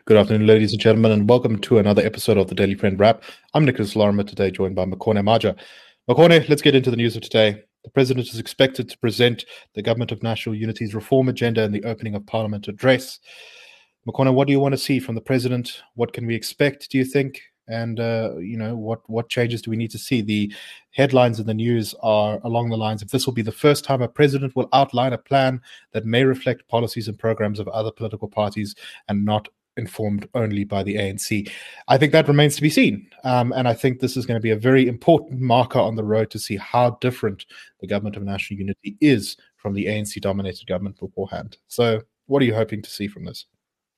Good afternoon, ladies and gentlemen, and welcome to another episode of the Daily Friend Wrap. I'm Nicholas Lorimer, today joined by Makone Maja. Makone, let's get into the news of today. The President is expected to present the Government of National Unity's reform agenda in the opening of Parliament address. Makone, what do you want to see from the President? What can we expect, do you think? And, what changes do we need to see? The headlines in the news are along the lines of this will be the first time a president will outline a plan that may reflect policies and programs of other political parties and not informed only by the ANC. I think that remains to be seen. And I think this is going to be a very important marker on the road to see how different the Government of National Unity is from the ANC-dominated government beforehand. So what are you hoping to see from this?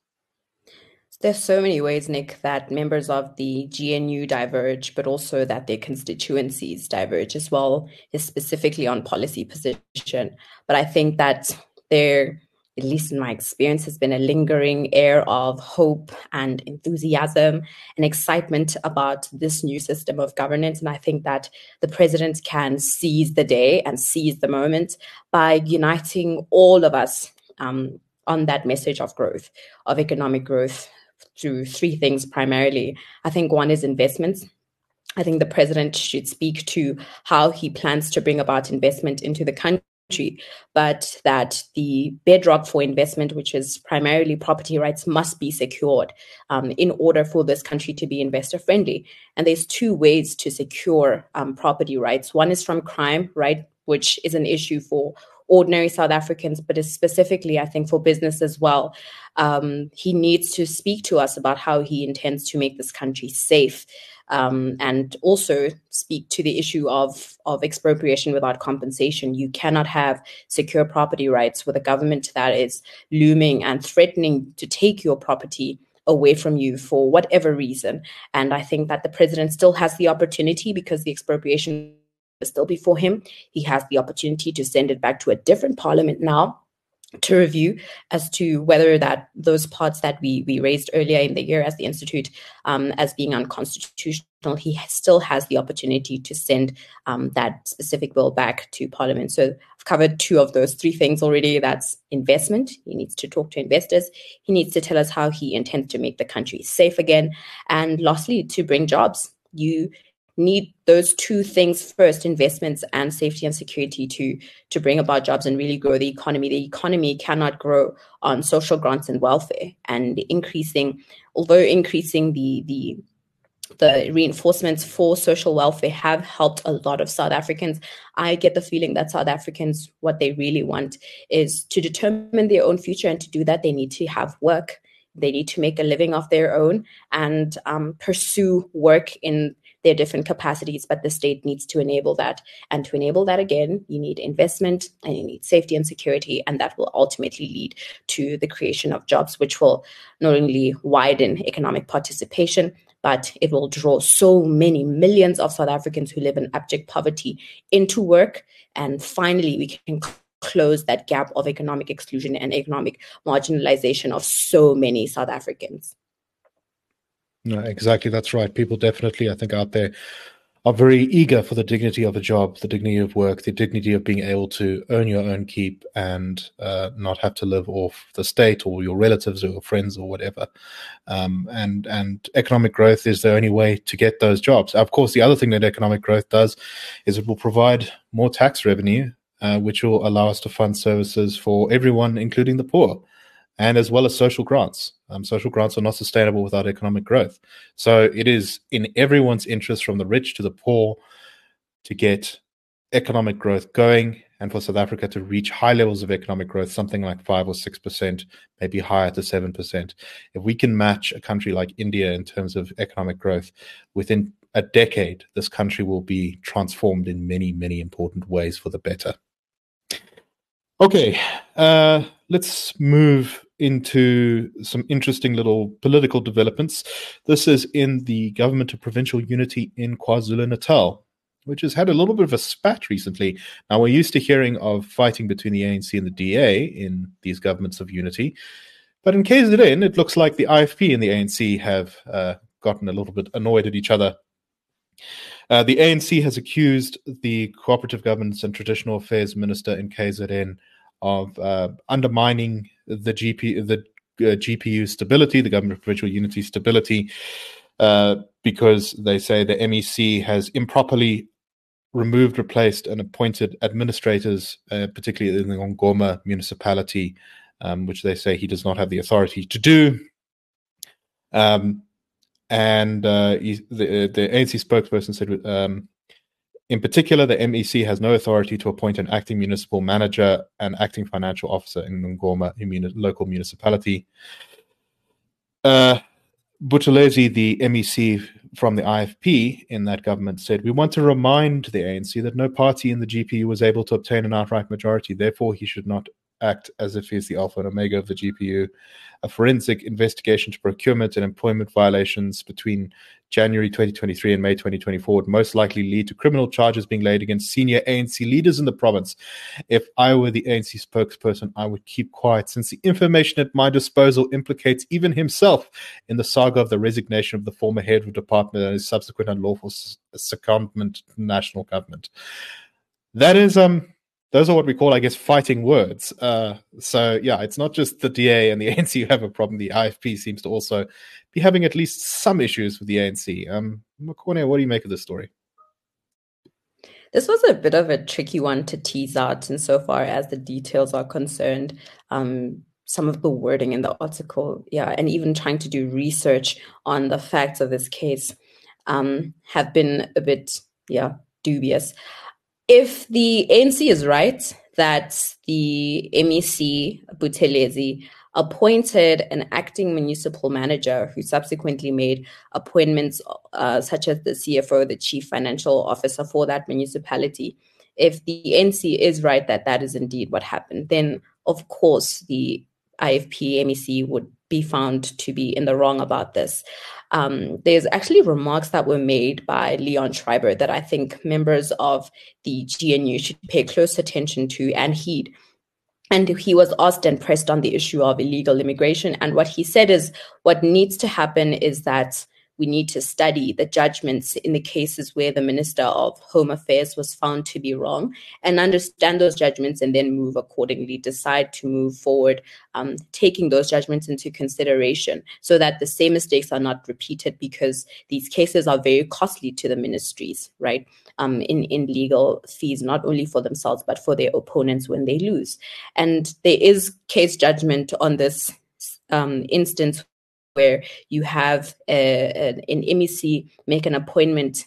There's so many ways, Nick, that members of the GNU diverge, but also that their constituencies diverge as well, specifically on policy position. But I think that there, at least in my experience, has been a lingering air of hope and enthusiasm and excitement about this new system of governance. And I think that the president can seize the day and seize the moment by uniting all of us on that message of growth, of economic growth, through three things primarily. I think one is investments. I think the president should speak to how he plans to bring about investment into the country, but that the bedrock for investment, which is primarily property rights, must be secured in order for this country to be investor friendly. And there's two ways to secure property rights. One is from crime, right, which is an issue for ordinary South Africans, but is specifically, I think, for business as well. He needs to speak to us about how he intends to make this country safe, and also speak to the issue of expropriation without compensation. You cannot have secure property rights with a government that is looming and threatening to take your property away from you for whatever reason. And I think that the president still has the opportunity, because the expropriation still before him. He has the opportunity to send it back to a different parliament now to review as to whether that those parts that we raised earlier in the year as the Institute as being unconstitutional. He still has the opportunity to send that specific bill back to Parliament. So I've covered two of those three things already. That's investment. He needs to talk to investors. He needs to tell us how he intends to make the country safe again. And lastly, to bring jobs. You need those two things first, investments and safety and security, to bring about jobs and really grow the economy. The economy cannot grow on social grants and welfare. And although increasing the reinforcements for social welfare have helped a lot of South Africans, I get the feeling that South Africans, what they really want is to determine their own future. And to do that, they need to have work. They need to make a living of their own and pursue work in their different capacities, but the state needs to enable that. And to enable that, again, you need investment and you need safety and security, and that will ultimately lead to the creation of jobs, which will not only widen economic participation, but it will draw so many millions of South Africans who live in abject poverty into work. And finally, we can close that gap of economic exclusion and economic marginalization of so many South Africans. No, exactly. That's right. People definitely, I think, out there are very eager for the dignity of a job, the dignity of work, the dignity of being able to earn your own keep and not have to live off the state or your relatives or your friends or whatever. And economic growth is the only way to get those jobs. Of course, the other thing that economic growth does is it will provide more tax revenue, which will allow us to fund services for everyone, including the poor, and as well as social grants. Social grants are not sustainable without economic growth. So it is in everyone's interest, from the rich to the poor, to get economic growth going and for South Africa to reach high levels of economic growth, something like 5 or 6%, maybe higher to 7%. If we can match a country like India in terms of economic growth, within a decade, this country will be transformed in many, many important ways for the better. Okay, let's move into some interesting little political developments. This is in the Government of Provincial Unity in KwaZulu-Natal, which has had a little bit of a spat recently. Now, we're used to hearing of fighting between the ANC and the DA in these governments of unity, but in KZN, it looks like the IFP and the ANC have gotten a little bit annoyed at each other. The ANC has accused the Cooperative Governance and Traditional Affairs Minister in KZN of undermining the GPU stability, the Government of Provincial Unity stability, because they say the MEC has improperly removed, replaced, and appointed administrators, particularly in the Ngoma municipality, which they say he does not have the authority to do. The ANC spokesperson said, in particular, the MEC has no authority to appoint an acting municipal manager and acting financial officer in Ngoma local municipality. Buthelezi, the MEC from the IFP in that government, said, "We want to remind the ANC that no party in the GPU was able to obtain an outright majority. Therefore, he should not act as if he is the alpha and omega of the GPU. A forensic investigation to procurement and employment violations between January 2023 and May 2024 would most likely lead to criminal charges being laid against senior ANC leaders in the province. If I were the ANC spokesperson, I would keep quiet, since the information at my disposal implicates even himself in the saga of the resignation of the former head of the department and his subsequent unlawful secondment to the national government." That is those are what we call, I guess, fighting words. So, yeah, it's not just the DA and the ANC who have a problem. The IFP seems to also be having at least some issues with the ANC. Mokone, what do you make of this story? This was a bit of a tricky one to tease out insofar as the details are concerned. Some of the wording in the article, and even trying to do research on the facts of this case have been a bit, dubious. If the ANC is right that the MEC, Buthelezi, appointed an acting municipal manager who subsequently made appointments such as the CFO, the chief financial officer for that municipality, if the ANC is right that that is indeed what happened, then of course the IFP MEC would be found to be in the wrong about this. There's actually remarks that were made by Leon Schreiber that I think members of the GNU should pay close attention to and heed. And he was asked and pressed on the issue of illegal immigration. And what he said is what needs to happen is that we need to study the judgments in the cases where the Minister of Home Affairs was found to be wrong and understand those judgments and then move accordingly, decide to move forward, taking those judgments into consideration so that the same mistakes are not repeated, because these cases are very costly to the ministries, right? In legal fees, not only for themselves, but for their opponents when they lose. And there is case judgment on this instance where you have an MEC make an appointment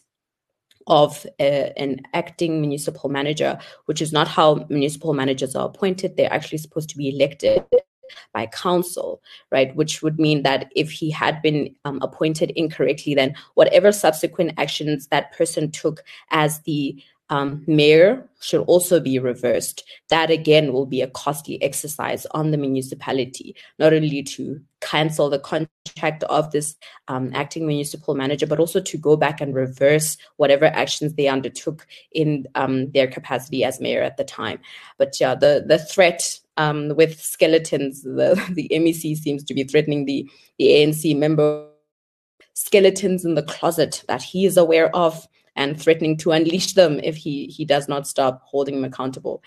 of an acting municipal manager, which is not how municipal managers are appointed. They're actually supposed to be elected by council, right? Which would mean that if he had been appointed incorrectly, then whatever subsequent actions that person took as the mayor should also be reversed. That again will be a costly exercise on the municipality, not only to cancel the contract of this acting municipal manager, but also to go back and reverse whatever actions they undertook in their capacity as mayor at the time. But the threat with skeletons, the MEC seems to be threatening the ANC member, skeletons in the closet that he is aware of, and threatening to unleash them if he does not stop holding him accountable.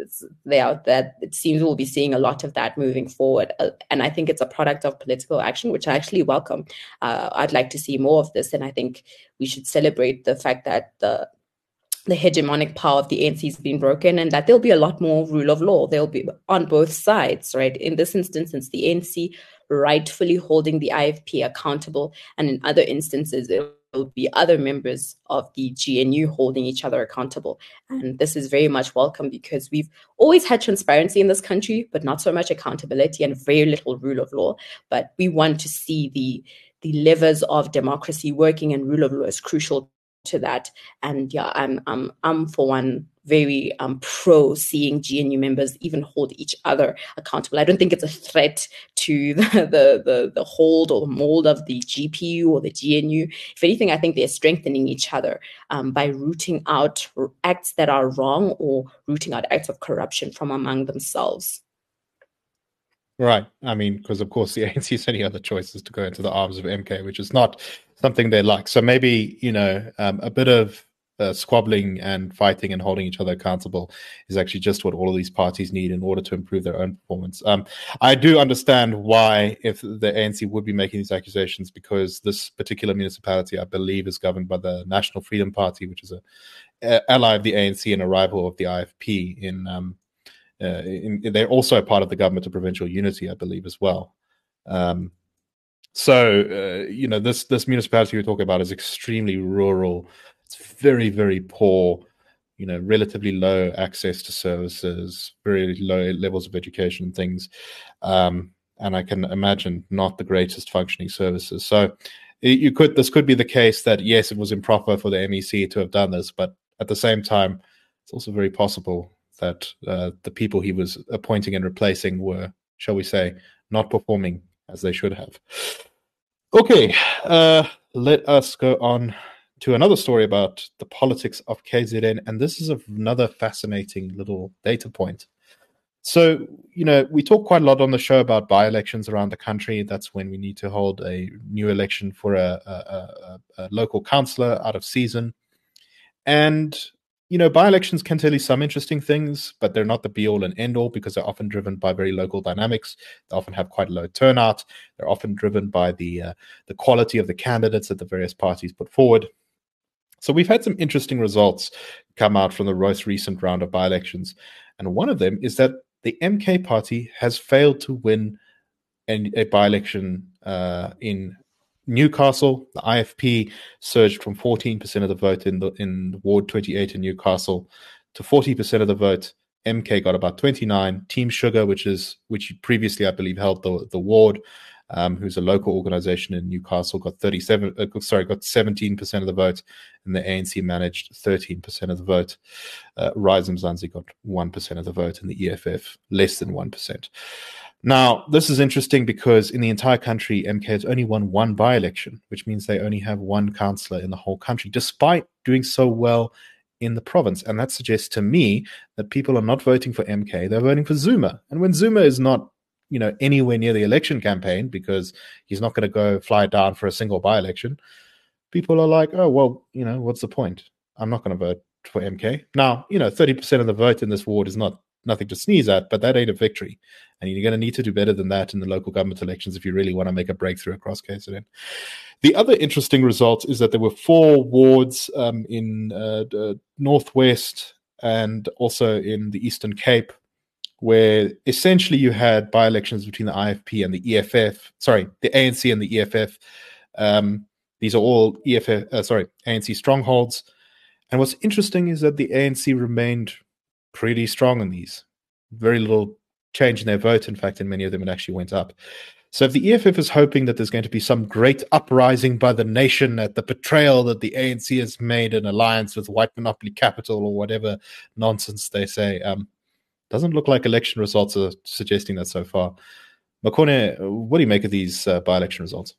It seems we'll be seeing a lot of that moving forward. And I think it's a product of political action, which I actually welcome. I'd like to see more of this. And I think we should celebrate the fact that the hegemonic power of the ANC has been broken, and that there'll be a lot more rule of law. There'll be on both sides, right? In this instance, it's the ANC rightfully holding the IFP accountable, and in other instances, it will be other members of the GNU holding each other accountable. And this is very much welcome, because we've always had transparency in this country, but not so much accountability and very little rule of law. But we want to see the levers of democracy working, and rule of law is crucial to that. And I'm for one very pro seeing GNU members even hold each other accountable. I don't think it's a threat to the hold or the mold of the GPU or the GNU. If anything, I think they're strengthening each other by rooting out acts that are wrong, or rooting out acts of corruption from among themselves. Right. I mean, because of course the ANC's only other choice is to go into the arms of MK, which is not something they like. So maybe, a bit of squabbling and fighting and holding each other accountable is actually just what all of these parties need in order to improve their own performance. I do understand why, if the ANC would be making these accusations, because this particular municipality, I believe, is governed by the National Freedom Party, which is a ally of the ANC and a rival of the IFP. They're also a part of the government of provincial unity, I believe, as well. This municipality we're talking about is extremely rural. It's very, very poor, relatively low access to services, very low levels of education and things. And I can imagine not the greatest functioning services. So this could be the case that, yes, it was improper for the MEC to have done this, but at the same time, it's also very possible that the people he was appointing and replacing were, shall we say, not performing as they should have. Okay, let us go on to another story about the politics of KZN, and this is another fascinating little data point. So, we talk quite a lot on the show about by-elections around the country. That's when we need to hold a new election for a local councillor out of season. And by-elections can tell you some interesting things, but they're not the be-all and end-all because they're often driven by very local dynamics. They often have quite low turnout. They're often driven by the quality of the candidates that the various parties put forward. So we've had some interesting results come out from the most recent round of by-elections. And one of them is that the MK party has failed to win a by-election in Newcastle. The IFP surged from 14% of the vote in Ward 28 in Newcastle to 40% of the vote. MK got about 29. Team Sugar, which previously I believe held the ward, who's a local organization in Newcastle, got 17% of the vote, and the ANC managed 13% of the vote. Rise Mzansi got 1% of the vote, and the EFF less than 1%. Now, this is interesting because in the entire country, MK has only won one by-election, which means they only have one councillor in the whole country, despite doing so well in the province. And that suggests to me that people are not voting for MK, they're voting for Zuma. And when Zuma is not, anywhere near the election campaign because he's not going to go fly down for a single by-election, people are like, oh, well, what's the point? I'm not going to vote for MK. Now, 30% of the vote in this ward is nothing to sneeze at, but that ain't a victory. And you're going to need to do better than that in the local government elections if you really want to make a breakthrough across KZN. The other interesting result is that there were 4 wards in Northwest and also in the Eastern Cape where essentially you had by-elections between the IFP and the the ANC and the EFF. These are all ANC strongholds. And what's interesting is that the ANC remained pretty strong in these. Very little change in their vote. In fact, in many of them, it actually went up. So if the EFF is hoping that there's going to be some great uprising by the nation at the betrayal that the ANC has made an alliance with white monopoly capital or whatever nonsense they say, doesn't look like election results are suggesting that so far. Makone, what do you make of these by-election results?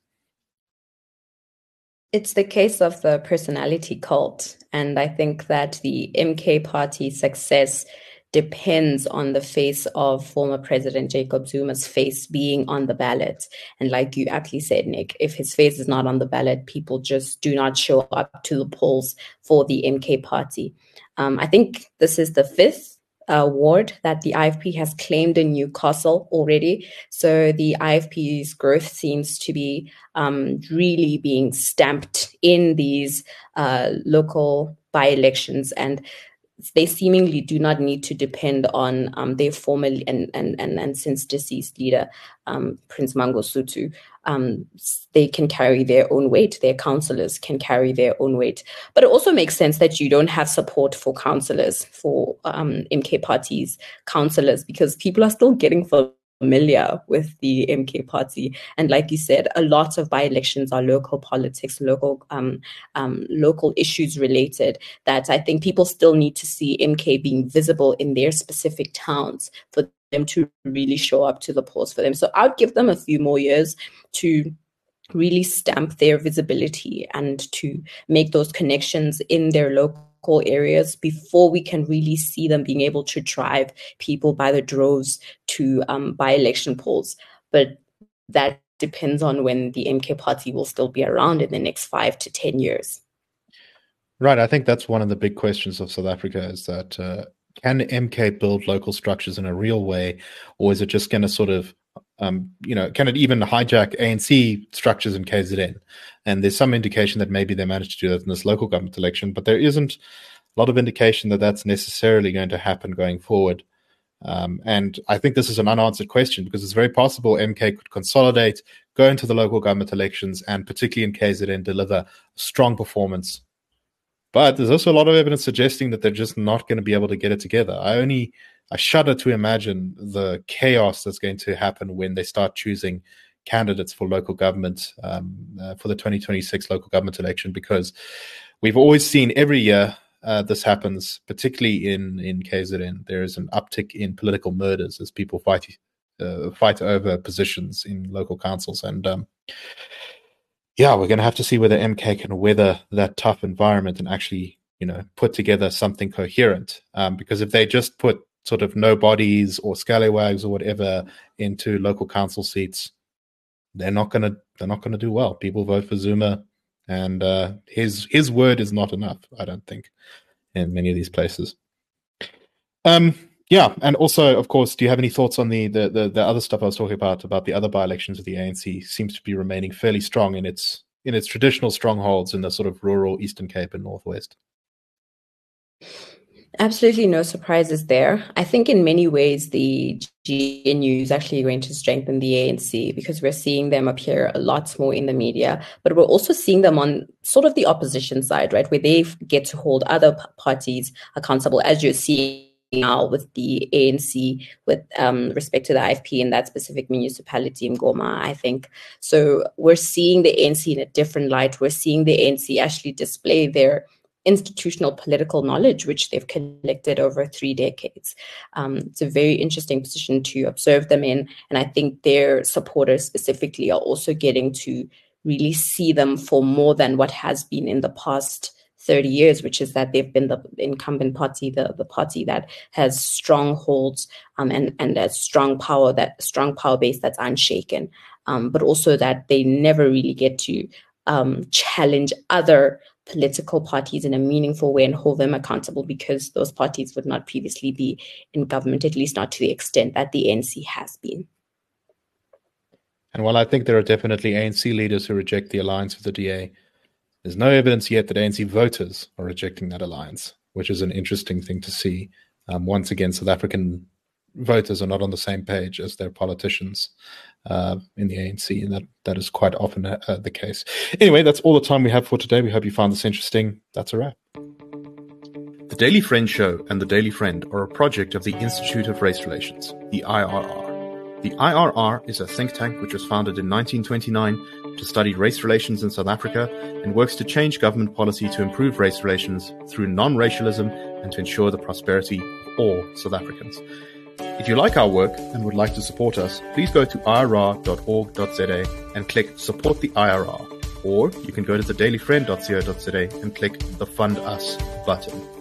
It's the case of the personality cult. And I think that the MK party's success depends on the face of former President Jacob Zuma's face being on the ballot. And like you aptly said, Nick, if his face is not on the ballot, people just do not show up to the polls for the MK party. I think this is the 5th ward that the IFP has claimed in Newcastle already. So the IFP's growth seems to be really being stamped in these local by-elections, and they seemingly do not need to depend on their former and since deceased leader, Prince Mangosuthu. They can carry their own weight. Their councillors can carry their own weight. But it also makes sense that you don't have support for councillors, for MK party's councillors, because people are still getting familiar with the MK party. And like you said, a lot of by-elections are local politics, local issues related, that I think people still need to see MK being visible in their specific towns for them to really show up to the polls for them. So I'd give them a few more years to really stamp their visibility and to make those connections in their local areas before we can really see them being able to drive people by the droves to by-election polls. But that depends on when the MK party will still be around in the next 5 to 10 years. Right. I think that's one of the big questions of South Africa is that can MK build local structures in a real way, or is it just going to sort of, can it even hijack ANC structures in KZN? And there's some indication that maybe they managed to do that in this local government election, but there isn't a lot of indication that that's necessarily going to happen going forward. And I think this is an unanswered question because it's very possible MK could consolidate, go into the local government elections, and particularly in KZN, deliver a strong performance. But there's also a lot of evidence suggesting that they're just not going to be able to get it together. I shudder to imagine the chaos that's going to happen when they start choosing candidates for local government for the 2026 local government election, because we've always seen every year this happens, particularly in KZN. There is an uptick in political murders as people fight over positions in local councils. And we're going to have to see whether MK can weather that tough environment and actually, put together something coherent. Because if they just put sort of nobodies or scallywags or whatever into local council seats, they're not going to do well. People vote for Zuma, and his word is not enough, I don't think, in many of these places. And also, of course, do you have any thoughts on the other stuff I was talking about the other by-elections of the ANC? Seems to be remaining fairly strong in its traditional strongholds in the sort of rural Eastern Cape and Northwest. Absolutely no surprises there. I think in many ways the GNU is actually going to strengthen the ANC because we're seeing them appear a lot more in the media, but we're also seeing them on sort of the opposition side, right, where they get to hold other parties accountable, as you're seeing now with the ANC with respect to the IFP in that specific municipality in Goma, I think. So we're seeing the ANC in a different light. We're seeing the ANC actually display their institutional political knowledge, which they've collected over 3 decades. It's a very interesting position to observe them in. And I think their supporters specifically are also getting to really see them for more than what has been in the past 30 years, which is that they've been the incumbent party, the party that has strongholds and a strong power base that's unshaken, but also that they never really get to challenge other political parties in a meaningful way and hold them accountable because those parties would not previously be in government, at least not to the extent that the ANC has been. And while I think there are definitely ANC leaders who reject the alliance with the DA, there's no evidence yet that ANC voters are rejecting that alliance, which is an interesting thing to see. Once again, South African voters are not on the same page as their politicians in the ANC, and that is quite often the case. Anyway, that's all the time we have for today. We hope you found this interesting. That's a wrap. The Daily Friend Show and The Daily Friend are a project of the Institute of Race Relations, the IRR. The IRR is a think tank which was founded in 1929 to study race relations in South Africa and works to change government policy to improve race relations through non-racialism and to ensure the prosperity of all South Africans. If you like our work and would like to support us, please go to irr.org.za and click Support the IRR. Or you can go to thedailyfriend.co.za and click the Fund Us button.